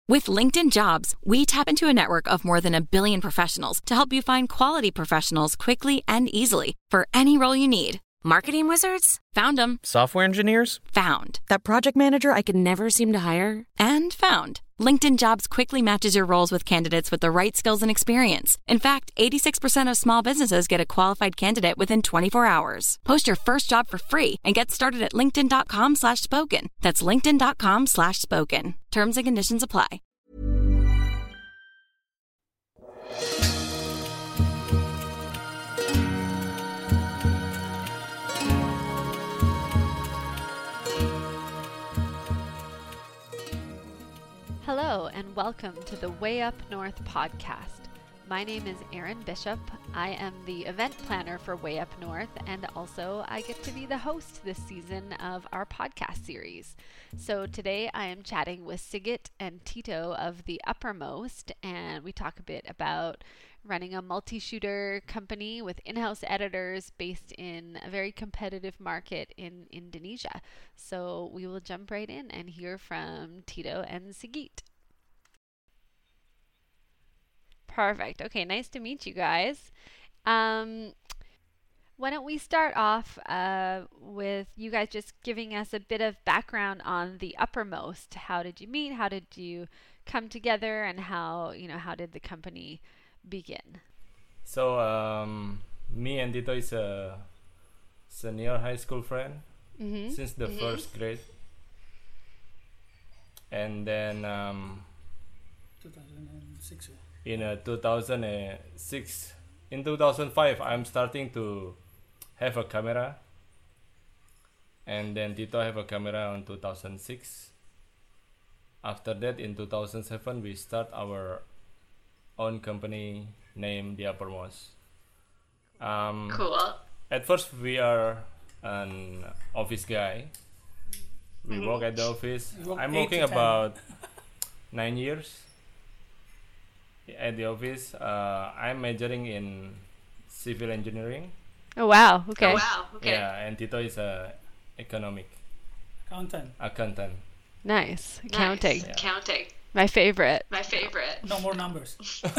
With LinkedIn Jobs, we tap into a network of more than 1 billion professionals to help you find quality professionals quickly and easily for any role you need. Marketing wizards? Found them. Software engineers? Found. That project manager I could never seem to hire? And found. LinkedIn Jobs quickly matches your roles with candidates with the right skills and experience. In fact, 86% of small businesses get a qualified candidate within 24 hours. Post your first job for free and get started at linkedin.com/spoken. That's linkedin.com/spoken. Terms and conditions apply. Hello and welcome to the Way Up North podcast. My name is Erin Bishop. I am the event planner for Way Up North, and also I get to be the host this season of our podcast series. So today I am chatting with Sigit and Tito of The Uppermost, and we talk a bit about running a multi-shooter company with in-house editors based in a very competitive market in Indonesia. So we will jump right in and hear from Tito and Sigit. Perfect. Okay, nice to meet you guys. Why don't we start off with you guys just giving us a bit of background on The Uppermost. How did you meet? How did you come together? And how did the company begin? So me and Tito is a senior high school friend since the first grade, and then 2006. In 2006, in 2005, I'm starting to have a camera, and then Tito have a camera in 2006. After that, in 2007, we start our own company named The Uppermost. Cool. At first, we are an office guy. We work at the office. I'm working about 9 years at the office. I'm majoring in civil engineering. Oh wow! Okay. Yeah, and Tito is a accountant. Nice. Accounting. Yeah. Accounting. My favorite. No more numbers.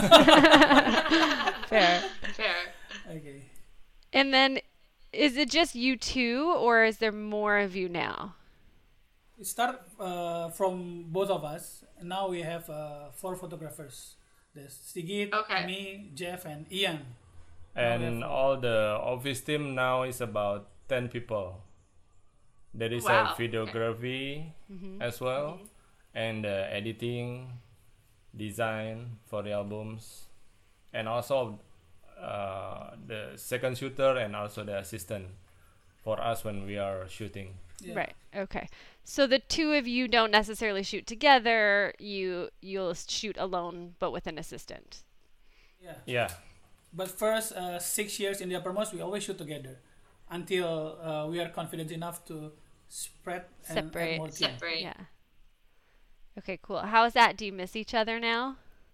Fair. Okay. And then, is it just you two, or is there more of you now? It started from both of us. Now we have 4 photographers. There's Sigit, me, Jeff, and Ian. And all the office team now is about 10 people. There is a videography as well, and editing, design for the albums, and also the second shooter and also the assistant for us when we are shooting. Yeah. Right. Okay. So the two of you don't necessarily shoot together. You'll shoot alone, but with an assistant. Yeah. But first 6 years in The Uppermost, we always shoot together until we are confident enough to spread and Separate. add more team. Yeah. Okay. Cool. How is that? Do you miss each other now?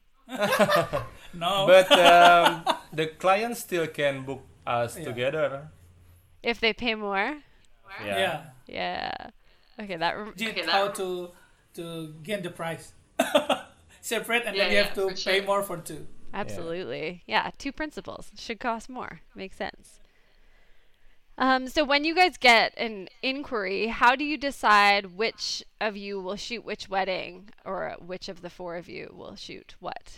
No. But the client still can book us together. If they pay more. Yeah. Yeah. Okay. That. How to get the price. Separate, and then you have to pay more for 2. Absolutely. Yeah. 2 principals should cost more. Makes sense. So when you guys get an inquiry, how do you decide which of you will shoot which wedding, or which of the 4 of you will shoot what?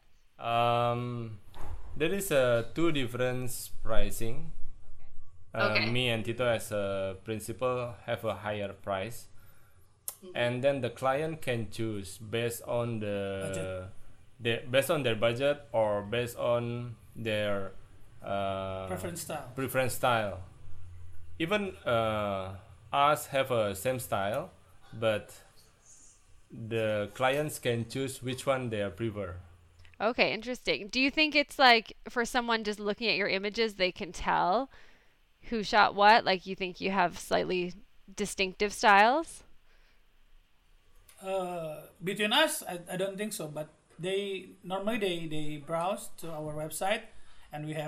There is 2 different pricing. Me and Tito as a principal have a higher price, and then the client can choose based on based on their budget or based on their preference style. Even us have a same style, but the clients can choose which one they prefer. Okay, interesting. Do you think it's like for someone just looking at your images, they can tell who shot what? Like you think you have slightly distinctive styles? Between us, I don't think so. But they browse to our website, and we have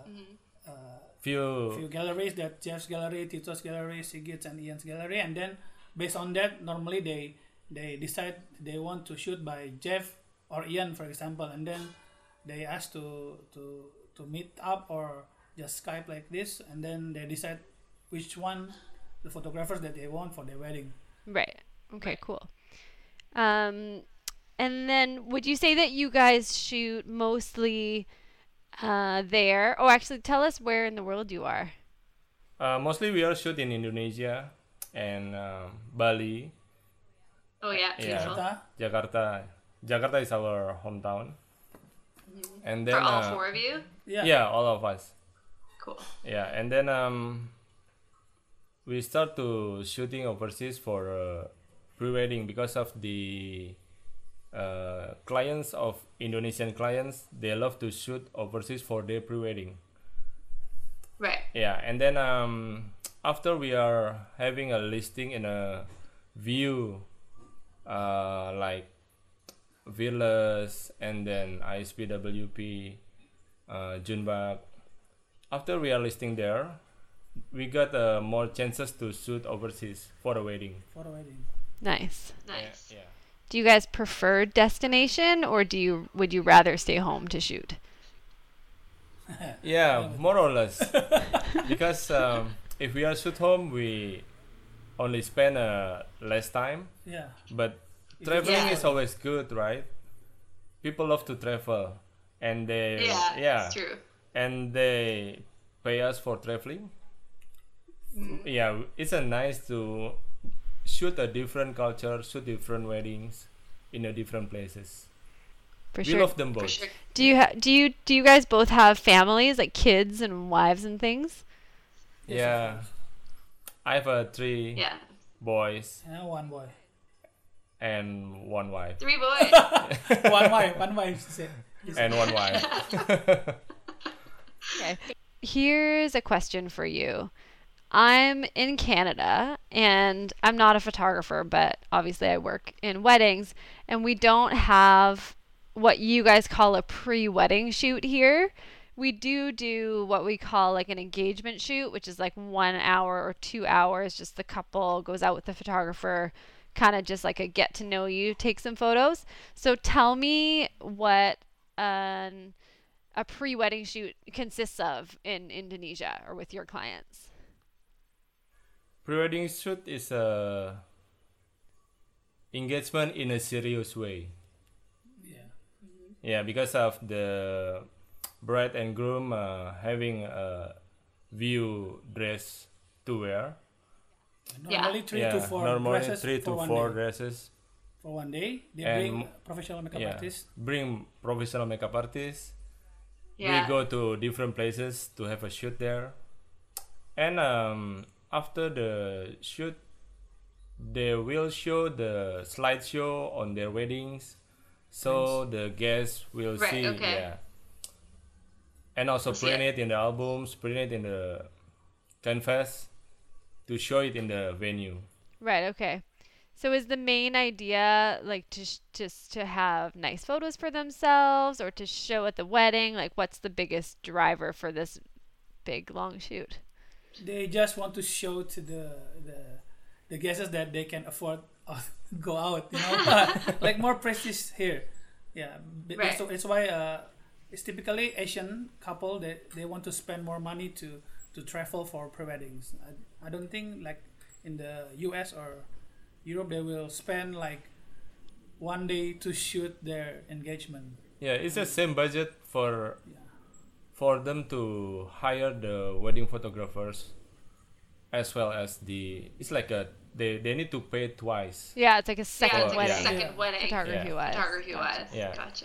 few galleries, that Jeff's gallery, Tito's gallery, Sigit's and Ian's gallery, and then based on that, normally they decide they want to shoot by Jeff or Ian, for example, and then they ask to meet up or just Skype like this, and then they decide which one the photographers that they want for their wedding. Right. Okay, cool. And then would you say that you guys shoot mostly there? Oh, actually, tell us where in the world you are. Mostly we are shoot in Indonesia and Bali. Oh yeah, Jakarta. Jakarta is our hometown. And then for all four of you? Yeah, all of us. Cool. Yeah, and then we start to shooting overseas for pre-wedding because of the clients of Indonesian clients. They love to shoot overseas for their pre-wedding. Right. Yeah, and then after we are having a listing in a view like villas and then ISPWP, Junbak. After we are listing there, we got more chances to shoot overseas for a wedding. Nice. Yeah. Do you guys prefer destination, or would you rather stay home to shoot? Yeah, more or less. Because if we are shoot home, we only spend less time. Yeah. But traveling is always good, right? People love to travel, and they it's true. And they pay us for traveling. Yeah, it's nice to shoot a different culture, shoot different weddings in a different places. For we sure. love them both. For sure. Do you guys both have families, like kids and wives and things? Yeah, I have 3 boys and one boy and 1 wife. 3 boys. one wife. She said. And 1 wife. Okay. Here's a question for you. I'm in Canada and I'm not a photographer, but obviously I work in weddings, and we don't have what you guys call a pre-wedding shoot here. We do what we call like an engagement shoot, which is like 1 hour or 2 hours. Just the couple goes out with the photographer, kind of just like a get to know you, take some photos. So tell me what a pre-wedding shoot consists of in Indonesia or with your clients. Pre-wedding shoot is a engagement in a serious way. Yeah, because of the bride and groom having a view dress to wear. Normally 3 to 4 normally dresses 3 to 4 dresses for one day. They bring professional makeup artists. Bring professional makeup artists. Yeah. We go to different places to have a shoot there. And after the shoot, they will show the slideshow on their weddings, so the guests will see. Okay. Yeah. And also print it in the albums, print it in the canvas to show it in the venue. Right. Okay. So is the main idea like just to have nice photos for themselves, or to show at the wedding? Like, what's the biggest driver for this big long shoot? They just want to show to the guests that they can afford go out, like more prestige here. Yeah, right. So it's why it's typically Asian couple that they want to spend more money to travel for pre-weddings. I don't think like in the US or Europe they will spend like 1 day to shoot their engagement. Yeah, it's the same budget for them to hire the wedding photographers, as well as it's like they need to pay twice. Yeah, it's like a second wedding. Second wedding. Photography-wise. Photography-wise. Yeah. Gotcha.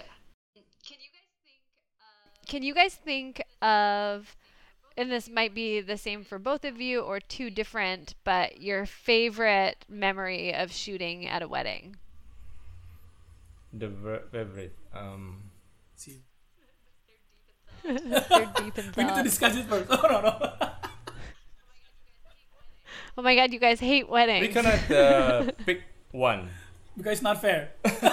Can you guys think of, and this might be the same for both of you or two different, but your favorite memory of shooting at a wedding? The favorite. See, They're deep in we need to thought. discuss it first. Oh no. Oh my God, you guys hate weddings. We cannot pick one. Because it's not fair.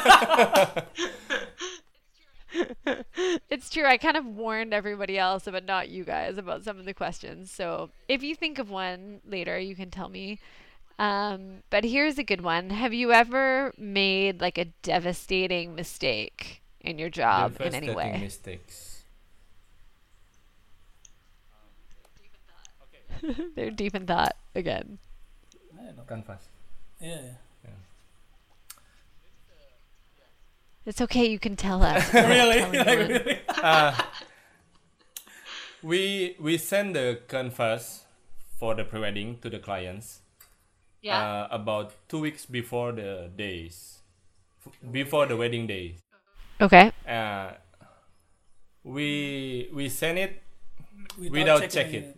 It's true. I kind of warned everybody else, but not you guys, about some of the questions. So if you think of one later, you can tell me. But here's a good one. Have you ever made like a devastating mistake in your job in any way? Devastating mistakes. They're deep in thought again. I don't know. Canvas. Yeah. It's okay, you can tell us. Really? Telling Like, one. really? We send the canvas for the pre-wedding to the clients Yeah. about 2 weeks before the wedding day. Okay. We send it without check it.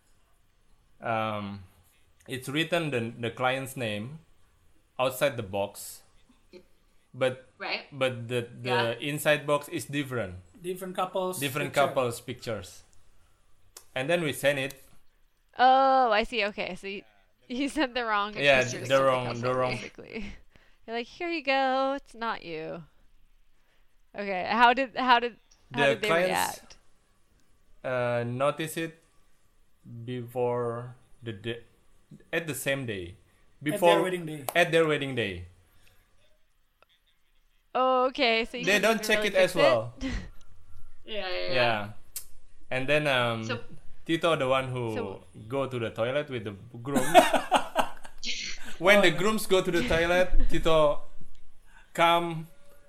It's written the client's name outside the box, but Right. the Yeah. inside box is different. Different couples. Different picture. couples pictures, and then we send it. Oh, I see. Okay, so you sent the wrong Yeah, picture to the somebody wrong- else, the wrong- basically. You're like, here you go. It's not you. Okay. How did they clients react? notice it before the day, at the same day, before their wedding day. At their wedding day. Oh, okay. So you They didn't don't even check really it as fix well. Yeah. Yeah. And then So- Tito, the one who So- go to the toilet with the grooms. When the grooms go to the toilet, Tito come.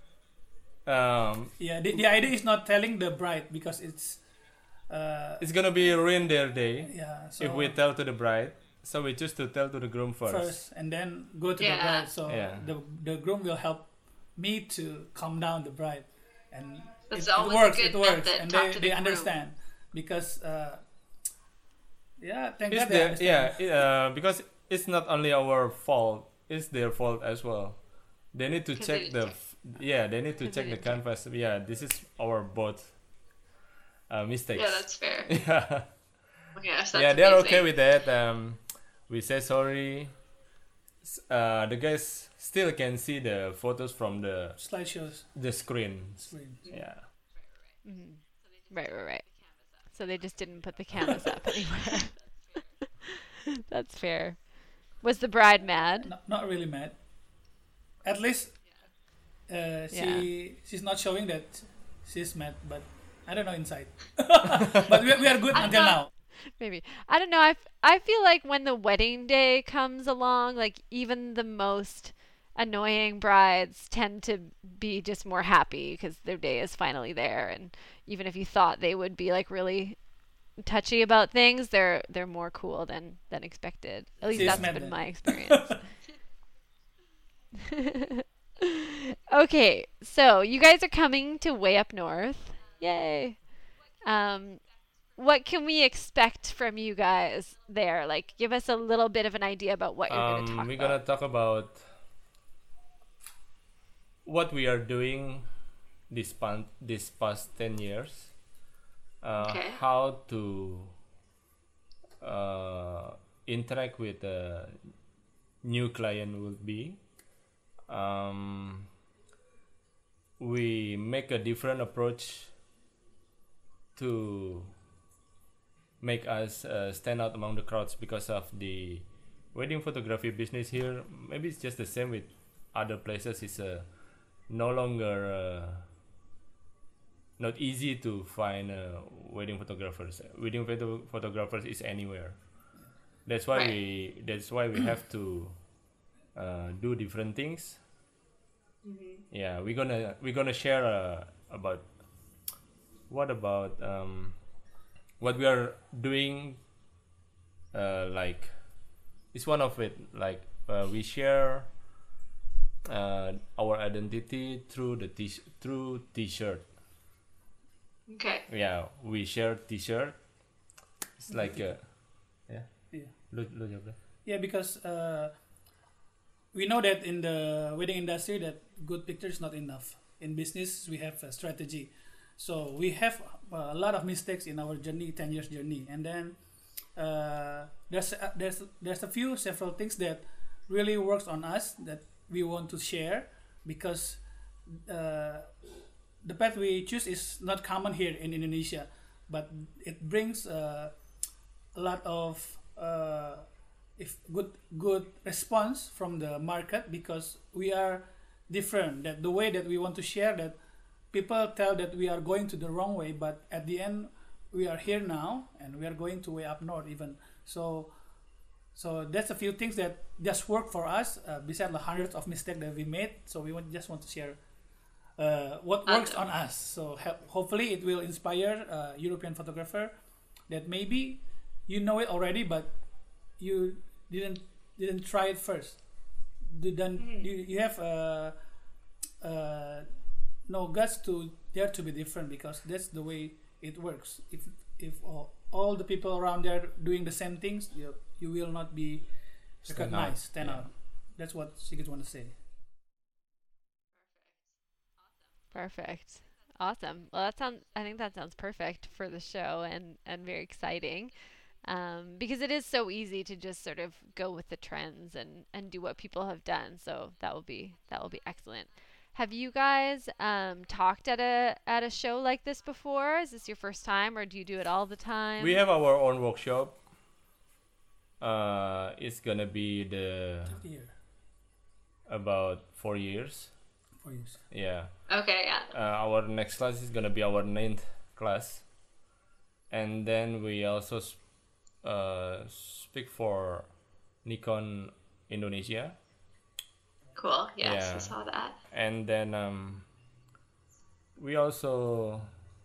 Yeah, the idea is not telling the bride because it's It's gonna be ruin their day yeah. So if we tell to the bride. So we choose to tell to the groom first and then go to the Yeah. bride. So Yeah. the groom will help me to calm down the bride, and That's it always a works. good It works, method. and Talk they to the groom. understand because yeah, thank It's God they understand. because it's not only our fault; it's their fault as well. They need to 'Cause check they the didn't they need to 'Cause check they the didn't check. canvas. Yeah, this is our both mistakes. Yeah, that's fair. yeah. Yes, that's Yeah, they're okay amazing. with that. We say sorry. The guys still can see the photos from Slideshows. the screen. Screen. Yeah. Right. So they just didn't put the canvas up anywhere. That's fair. Was the bride mad? Not really mad. At least she's not showing that she's mad, but I don't know inside. But we are good until now. Maybe. I don't know. I feel like when the wedding day comes along, like even the most annoying brides tend to be just more happy because their day is finally there, and even if you thought they would be like really touchy about things, they're more cool than expected. At least She's that's mad been then. my experience. Okay, so you guys are coming to Way Up North. Yay. What can we expect from you guys there? Like, give us a little bit of an idea about what you're going to talk We're about. gonna talk about what we are doing this past 10 years. Okay. How to interact with a new client will be. We make a different approach to make us stand out among the crowds because of the wedding photography business here. Maybe it's just the same with other places. It's no longer not easy to find wedding photographers. Photographers is anywhere. That's why Right. we have to do different things. Yeah, we're gonna share about what we are doing. Like it's one of it. Like we share our identity through through t-shirt. Okay. Yeah, we share t-shirt. It's like yeah. Yeah. Lu jawab deh. Yeah, because we know that in the wedding industry that good picture is not enough. In business, we have a strategy. So we have a lot of mistakes in our journey, 10 years journey, and then there's several things that really works on us that we want to share because the path we choose is not common here in Indonesia, but it brings a lot of if good response from the market, because we are different. That the way that we want to share, that people tell that we are going to the wrong way, but at the end we are here now and we are going to way up north even. So that's a few things that just work for us, besides the hundreds of mistakes that we made. So we just want to share what works on us. So hopefully it will inspire European photographer that maybe you know it already, but you didn't try it first. You have no guts to dare to be different, because that's the way it works. If all the people around there doing the same things, you will not be recognized, stand out. That's what Sigurd want to say. Perfect. Awesome. Well, I think that sounds perfect for the show, and very exciting. Because it is so easy to just sort of go with the trends and do what people have done. So that will be excellent. Have you guys talked at a show like this before? Is this your first time, or do you do it all the time? We have our own workshop. It's gonna be about 4 years. 4 years. Yeah. Okay, yeah. Our next class is gonna be our 9th class, and then we also speak for Nikon Indonesia. Cool. Yes, Yeah. I saw that. And then we also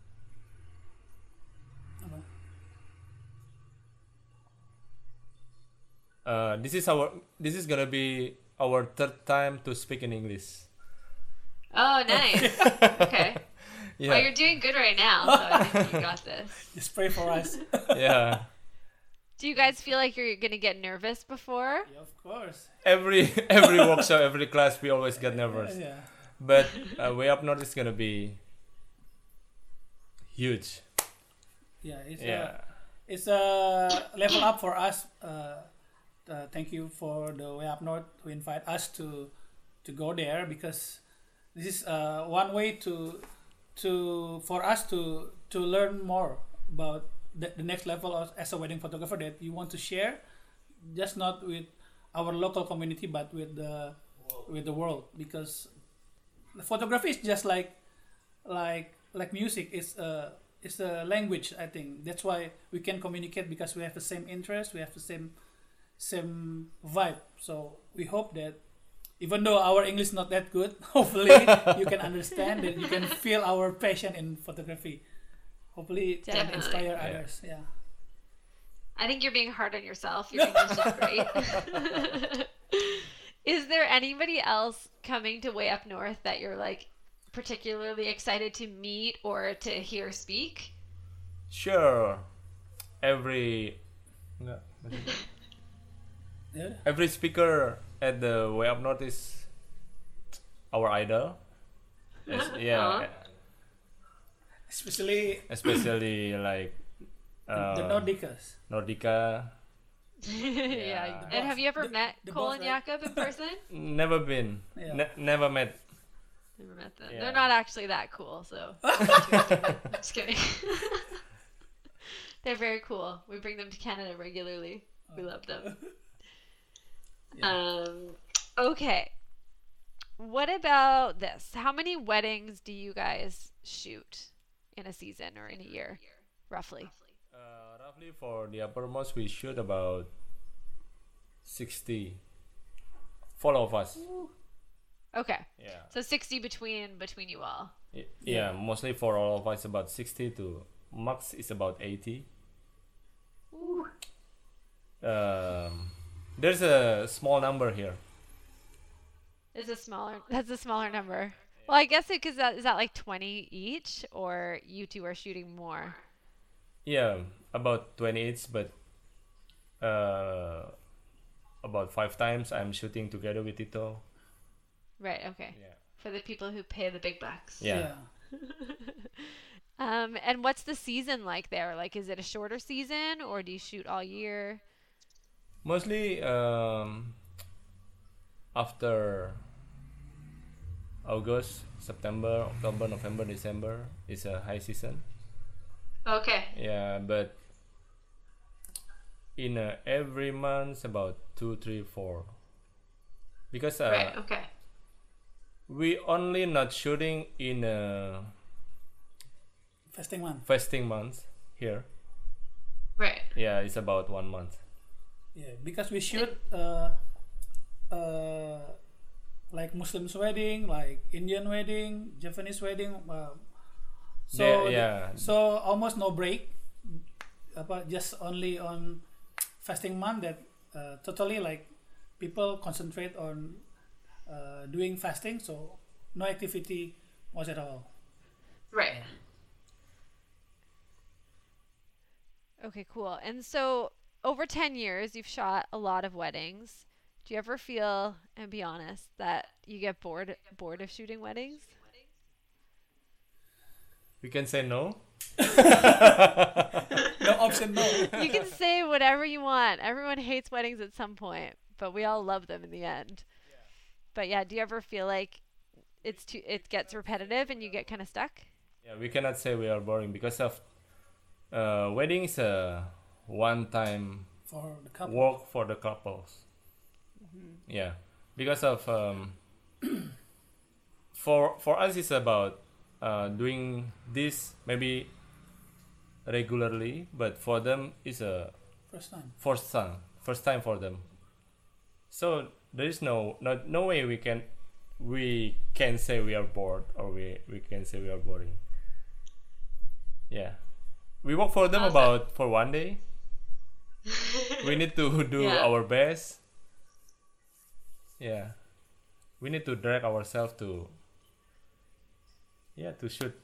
this is gonna be our 3rd time to speak in English. Oh, nice. Okay. Yeah. Well, you're doing good right now, so I think you got this. Just pray for us. Yeah. Do you guys feel like you're gonna get nervous before? Yeah, of course. Every workshop, every class, we always get nervous. Yeah. But Way Up North is gonna be huge. Yeah. Yeah. It's a level up for us. Thank you for the Way Up North to invite us to go there, because this is one way for us to learn more about the next level as a wedding photographer that you want to share, just not with our local community, but with the world. Because the photography is just like music. It's a language. I think that's why we can communicate, because we have the same interest, we have the same vibe. So we hope that even though our English is not that good, hopefully you can understand that, you can feel our passion in photography. Hopefully it can Definitely. inspire others. Yeah. I think you're being hard on yourself. Your English is great. Is there anybody else coming to Way Up North that you're like particularly excited to meet or to hear speak? Sure. Every speaker at the Way Up North is our idol. Yeah. Especially like The Nordicas. Nordica. Yeah. And have you ever met Cole and Jakob in person? Never been. Yeah. Never met. Never met them. Yeah. They're not actually that cool, so Just kidding. they're very cool. We bring them to Canada regularly. We love them. Okay. What about this? How many weddings do you guys shoot in a season or in a year, roughly? Roughly for the uppermost, we shoot about 60. 4 of us. Okay. Yeah. So 60 between you all. Yeah, mostly for all of us, about 60 to max is about 80. There's a small number here. That's a smaller number. Well, I guess is that like 20 each, or you two are shooting more? Yeah, about 20 each, but about 5 times I'm shooting together with Tito. Right, okay. Yeah. For the people who pay the big bucks. Yeah. And what's the season like there? Like, is it a shorter season, or do you shoot all year? Mostly after August, September, October, November, December is a high season. Okay. Yeah, but in every month about 2, 3, 4. Because Right. Okay. we only not shooting in Fasting month. fasting months here. Right. Yeah, it's about 1 month. Yeah, because we shoot like Muslims wedding, like Indian wedding, Japanese wedding. So so almost no break. But just only on fasting month that totally like people concentrate on doing fasting. So no activity was at all. Right. Okay, cool. And so over 10 years, you've shot a lot of weddings. Do you ever feel, and be honest, that you get bored of shooting weddings? We can say no. No option, no. You can say whatever you want. Everyone hates weddings at some point, but we all love them in the end. But yeah, do you ever feel like it gets repetitive and you get kind of stuck? Yeah, we cannot say we are boring because of wedding is a one-time For the couple. work for the couples. Yeah, because of for us it's about doing this maybe regularly, but for them it's a First time. first time for them. So there is no way we can say we are bored or we can say we are boring. Yeah, we work for them Awesome. about for 1 day. We need to do Yeah. our best. Yeah, we need to drag ourselves to shoot.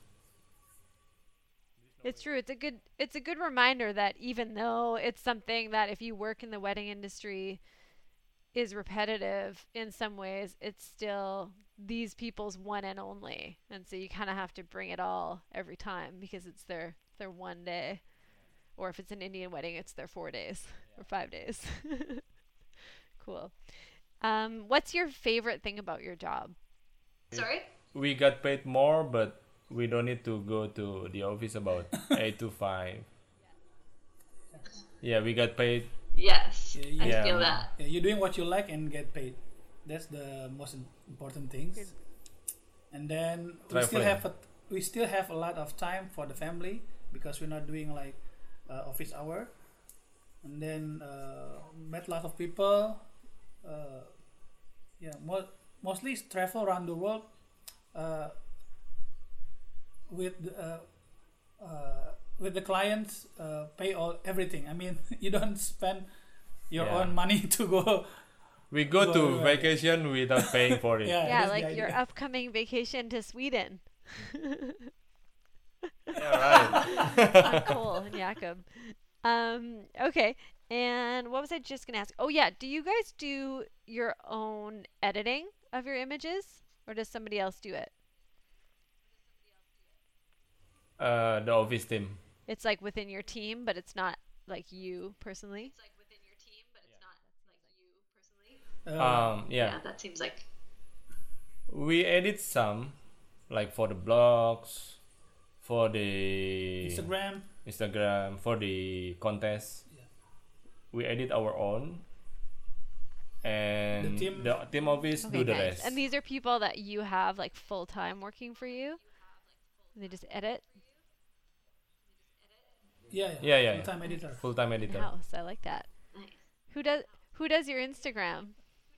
It's true. It's a good reminder that even though it's something that if you work in the wedding industry is repetitive in some ways, it's still these people's one and only. And so you kind of have to bring it all every time because it's their 1 day. Or if it's an Indian wedding, it's their 4 days or 5 days. Cool. What's your favorite thing about your job? Sorry. We got paid more, but we don't need to go to the office about 8 to 5. Yeah, we got paid. Yes. Yeah, I yeah. feel that. Yeah, you're doing what you like and get paid. That's the most important things. Good. And then Traveling. we still have a lot of time for the family because we're not doing like office hour. And then met a lot of people. Mostly travel around the world with the clients, pay everything. I mean, you don't spend your Yeah. own money to go. We go Go to everywhere. vacation without paying for it. Yeah, Yeah, that's the like your idea. upcoming vacation to Sweden. Yeah, right. On Cole and Jakob. Okay. And what was I just gonna ask? Oh yeah, do you guys do your own editing of your images, or does somebody else do it? The office team. It's like within your team, but it's not like you personally. Yeah. That seems like. We edit some, like for the blogs, for the Instagram. for the contest. Yeah. We edit our own, and The team- office Okay, do the nice. rest. And these are people that you have like full time working for you. And they just edit. Yeah. Full-time editor. Full-time editor. House. I like that. Nice. Who does your Instagram?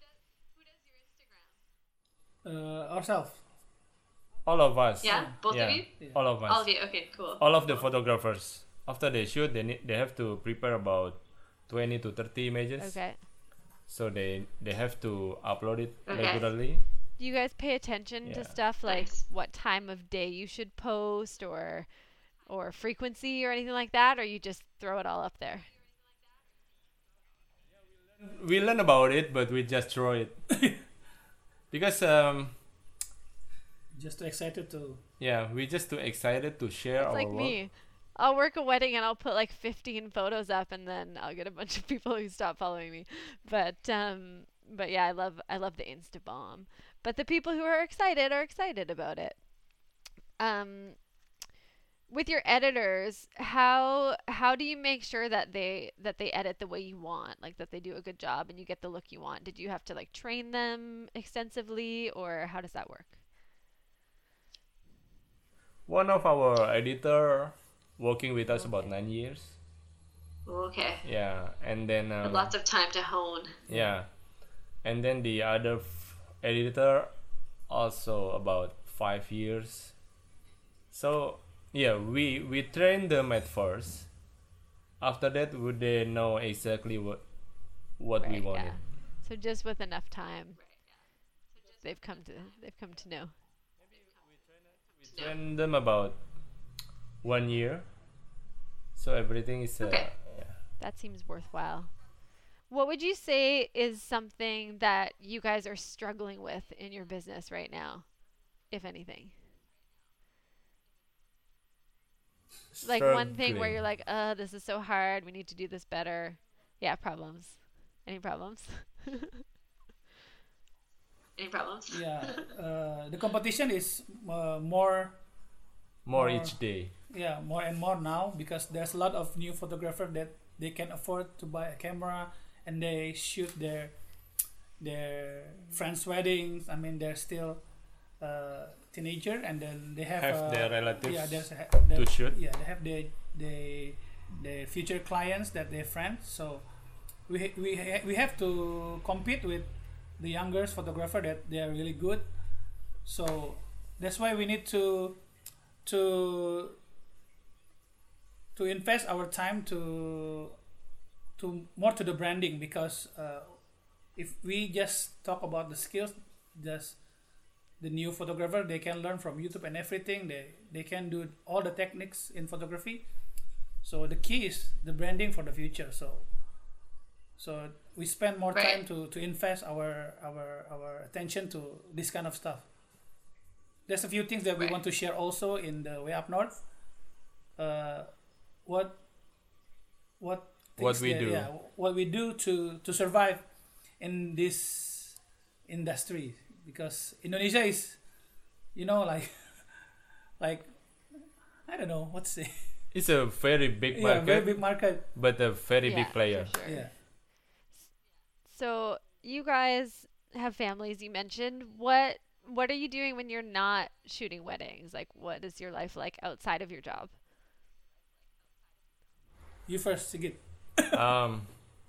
Ourselves. All of us. Yeah, both Yeah. of you. Yeah. All of us. All of you. Okay, cool. All of the photographers. After they shoot, they have to prepare about 20 to 30 images. Okay. So they have to upload it Okay. regularly. Do you guys pay attention to Yeah. stuff like Nice. what time of day you should post or frequency or anything like that, or you just throw it all up there? We learn about it, but we just throw it because Just too excited to. we just too excited to share It's our like work. me. I'll work a wedding and I'll put like 15 photos up, and then I'll get a bunch of people who stop following me. But yeah, I love the Insta bomb. But the people who are excited about it. With your editors, how how do you make sure that they edit the way you want, like that they do a good job and you get the look you want? Did you have to like train them extensively, or how does that work? One of our editor working with us about 9 years. Okay. Yeah, and then Lots of time to hone. yeah, and then the other editor also about 5 years. So yeah, we train them at first. After that, would they know exactly what we Right, wanted? yeah. So just with enough time, they've come to know. We train them about 1 year. So everything is Okay. yeah. That seems worthwhile. What would you say is something that you guys are struggling with in your business right now, if anything? Like one thing where Struggling. you're like, this is so hard. We need to do this better. Yeah, problems. Any problems? Any problems? Yeah, the competition is more More More- each day. more and more now, because there's a lot of new photographers that they can afford to buy a camera and they shoot their friends' weddings. I mean, they're still teenager, and then they have Their relatives yeah, to shoot. Yeah, they have their future clients that they're friends. So we have to compete with the younger photographer that they are really good. So that's why we need to invest our time to more to the branding, because if we just talk about the skills, just the new photographer, they can learn from YouTube and everything. They can do all the techniques in photography. So the key is the branding for the future. So we spend more time Right. to invest our attention to this kind of stuff. There's a few things that we Right. want to share also in the Way Up North. What What things we that- do. yeah, what we do to survive in this industry, because Indonesia is, like like I don't know what to say. It's a very big Yeah, market, very big market. but a very Yeah, big player. for sure. Yeah. So you guys have families, you mentioned. What are you doing when you're not shooting weddings? Like, what is your life like outside of your job? You first, Sigit. Um,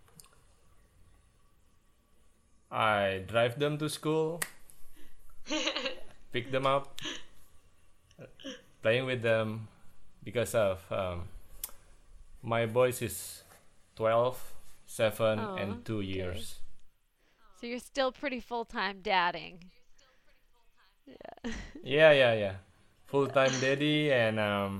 I drive them to school, pick them up, playing with them, because of my boys is 12, 7, Oh, and 2 okay. years. So you're still pretty full-time dadding. Yeah. Yeah. Full-time daddy and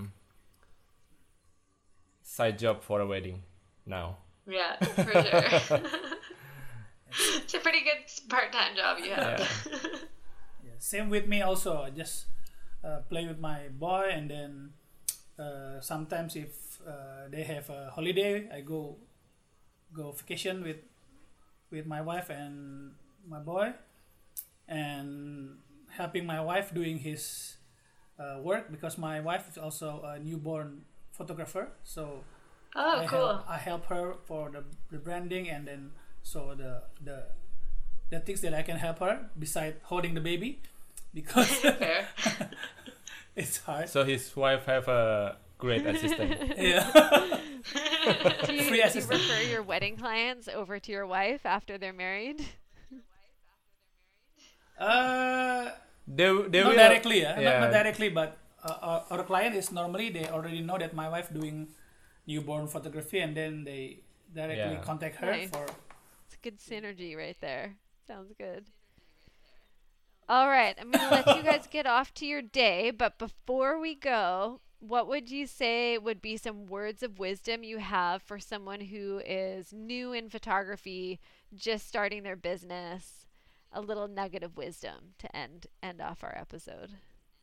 side job for a wedding now. Yeah, for sure. It's a pretty good part-time job you have. Yeah. Yeah, same with me also. I just play with my boy, and then sometimes if they have a holiday, I go vacation with my wife and my boy, and helping my wife doing his work, because my wife is also a newborn photographer. So Oh, cool. I help her for the branding, and then so the things that I can help her beside holding the baby, because Fair. it's hard. So his wife have a great assistant. Yeah. Do you, Free do you assistant. refer your wedding clients over to your wife after they're married? They Not will directly, yeah. not directly, but our client is normally they already know that my wife doing newborn photography, and then they directly Yeah. contact her Nice. for. It's good synergy right there. Sounds good. All right, I'm going to let you guys get off to your day, but before we go, what would you say would be some words of wisdom you have for someone who is new in photography, just starting their business? A little nugget of wisdom to end off our episode.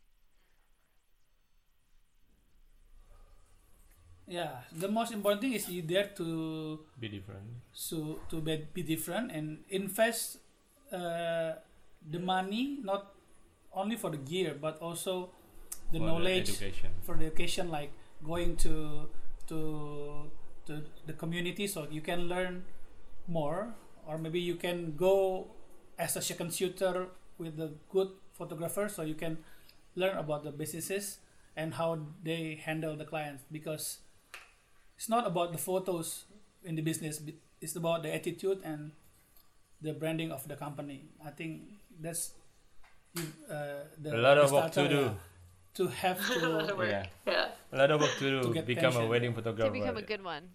Yeah, the most important thing is you dare to Be different. be different and invest the money, not only for the gear but also the For the knowledge education. for the education, like going to to the community, so you can learn more, or maybe you can go as a second shooter with a good photographer, so you can learn about the businesses and how they handle the clients, because it's not about the photos in the business, it's about the attitude and the branding of the company. I think that's a lot of work to do. To have to a lot of work. Yeah. A lot of work to do get become pension. a wedding photographer. To become a good one.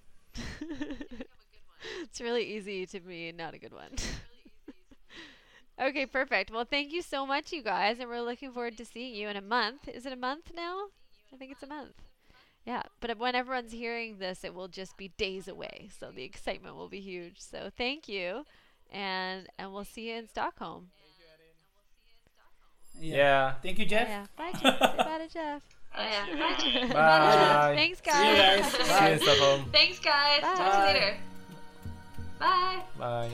It's really easy to be not a good one. Okay, perfect. Well, thank you so much, you guys, and we're looking forward to seeing you in a month. Is it a month now? I think it's a month. Yeah, but when everyone's hearing this, it will just be days away, so the excitement will be huge. So thank you, and we'll see you in Stockholm. Yeah. Thank you, Jeff. Yeah. Bye, Jeff. Say bye to Jeff. Oh, yeah. Bye. Thanks, See you guys. guys. See you in Stockholm. Thanks, guys. Bye. Talk to you later. Bye. Bye.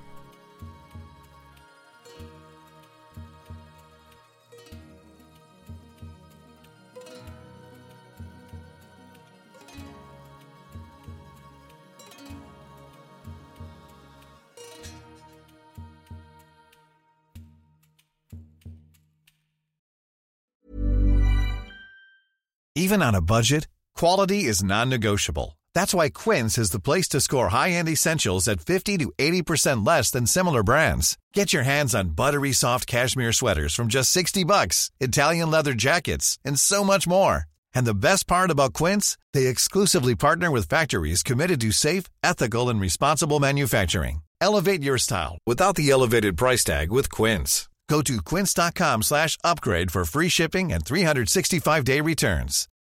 Even on a budget, quality is non-negotiable. That's why Quince is the place to score high-end essentials at 50 to 80% less than similar brands. Get your hands on buttery soft cashmere sweaters from just $60, Italian leather jackets, and so much more. And the best part about Quince, they exclusively partner with factories committed to safe, ethical, and responsible manufacturing. Elevate your style without the elevated price tag with Quince. Go to quince.com/upgrade for free shipping and 365-day returns.